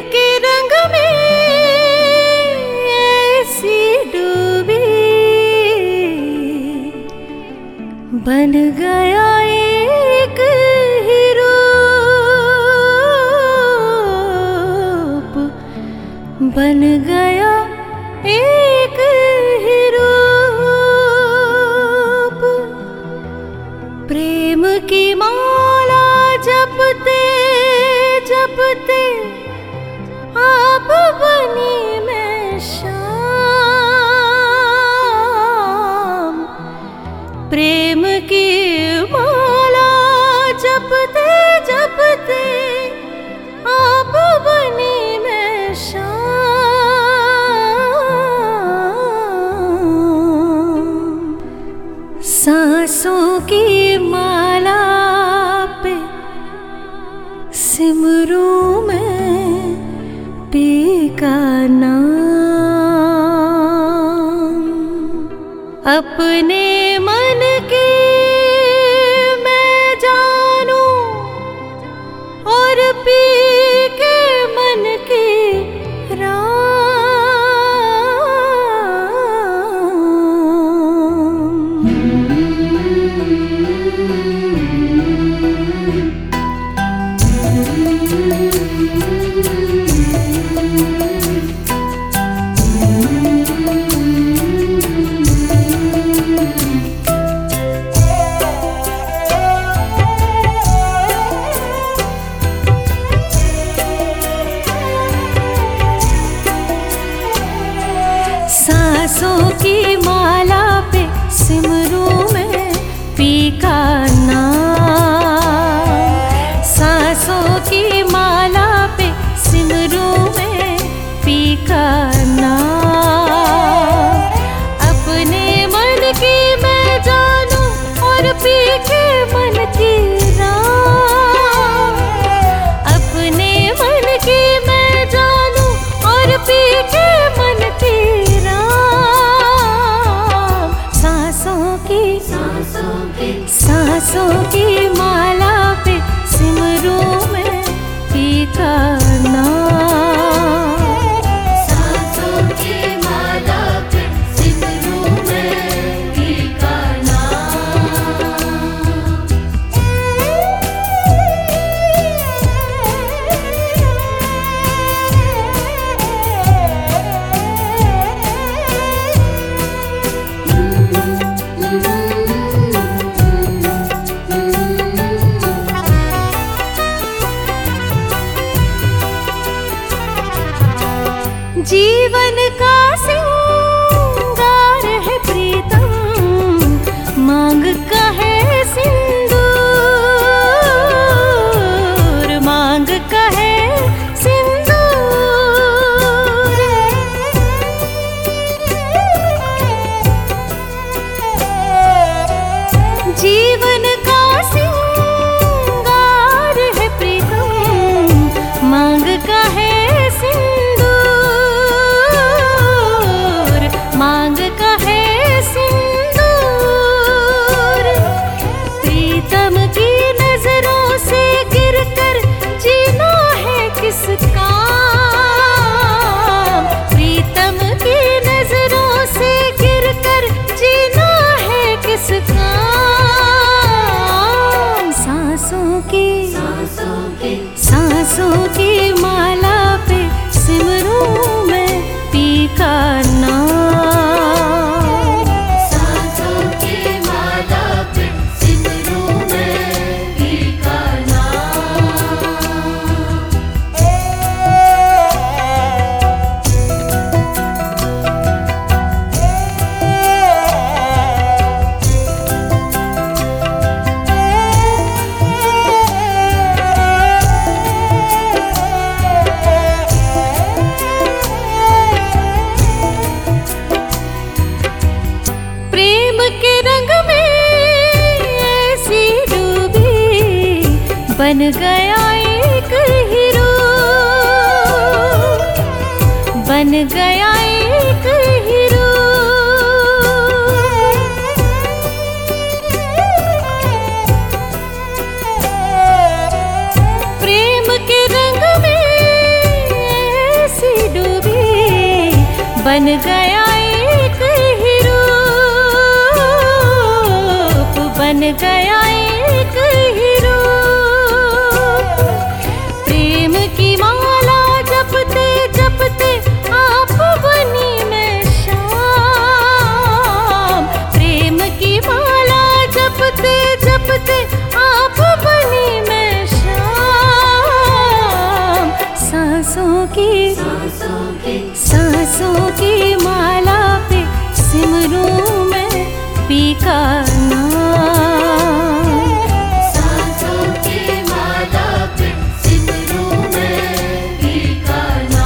के रंग में ऐसी डूबी, बन गया एक ही रूप, बन गया एक ही रूप। प्रेम की माला जपते जपते आप बनी मैं शाम। प्रेम की माला जपते जपते आप बनी मैं शाम। सांसों की माला पे सिमरूं मैं पी का नाम। अपने मन की मैं जानूं और पी के मन की राम। सांसों की माला पे सिमरूं मैं पी का नाम। सांसों की माला पे सिमरूं मैं पी का नाम। अपने मन की मैं जानूं और पी के मन की राम। अपने मन की मैं जानूं और पी के मन की सांसों की माला पे सिमरूं मैं पी का नाम। सांसों की माला पे सिमरूं मैं पी का जीवन का सिंगार है प्रीतम, मांग का है सिंदूर, मांग का है सिंदूर। जीवन का सिंगार है प्रीतम, मांग का है मांग का है सिंदूर। प्रीतम की नजरों से गिरकर जीना है किस काम। प्रीतम की नजरों से गिरकर जीना है किस काम। सांसों की माला पे सिमरूं मैं पी का नाम। सांसों की माला पे सिमरूं मैं पी का बन गया एक ही रूप, बन गया एक ही रूप। प्रेम के रंग में बन गया एक ही रूप, बन गया एक ही रूप। प्रेम की माला जपते जपते आप बनी मैं शाम। प्रेम की माला जपते जपते आप बनी मैं शाम। सांसों की माला पे सिमरूं मैं पी का नाम। सांसों की माला पे सिमरूं मैं पी का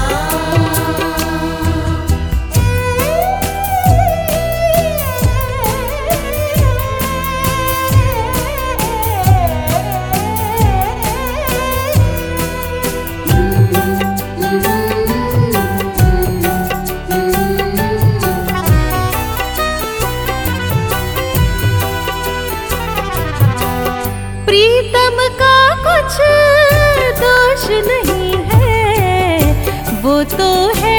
प्रीतम का कुछ दोष नहीं है, वो तो है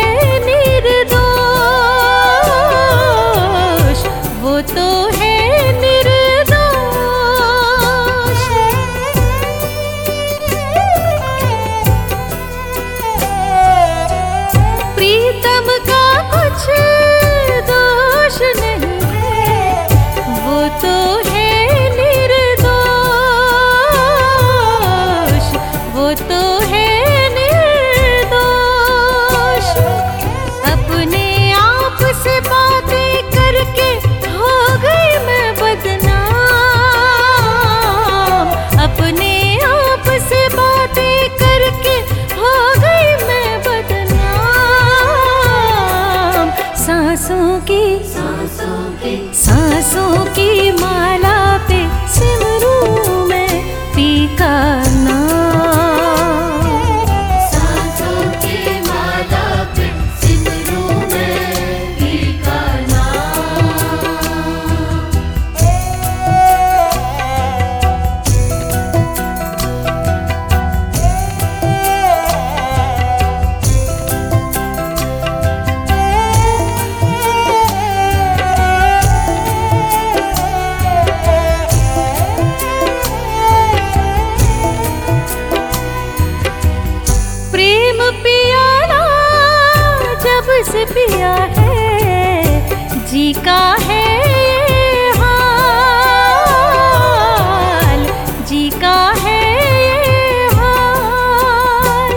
निर्दोष, वो तो है निर्दोष। प्रीतम का कुछ दोष नहीं है, वो तो है वो तो है निर्दोष। अपने आप से बातें करके हो गई मैं बदनाम। अपने आप से बातें करके हो गई मैं बदनाम। सांसों की माला पे सिमरूं मैं पी का नाम। सांसों की माला पे सिमरूं मैं पी का से पिया है जी का है ये हाल, जी का है ये हाल।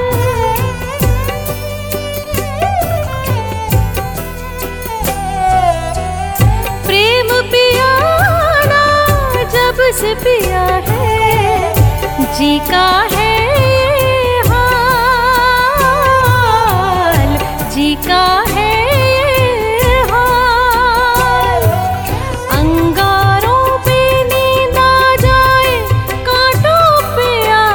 प्रेम पियाला जब से पिया है जी का है ये हाल, जी का है ये हाल। अंगारों पे नींद आ जाए, कांटों पे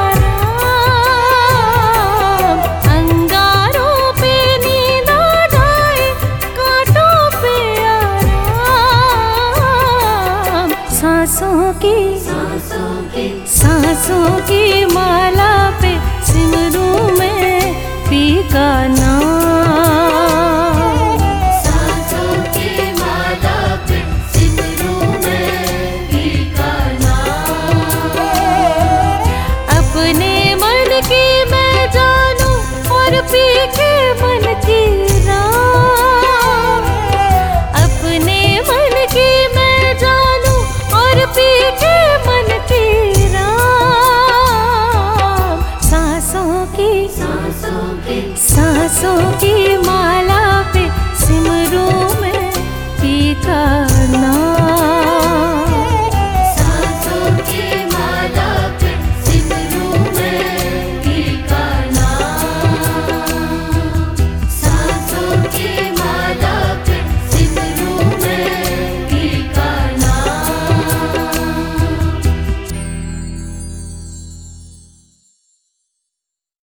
आराम। अंगारों पे नींद आ जाए, कांटों पे आराम। सांसों की माला पे सिमरूं मैं पी का नाम। सांसों की माला पे सिमरूं मैं पी का नाम। अपने मन की मैं जानूं और पी के मन की राम। अपने मन की मैं जानूं और पी के मन की राम। सांसों की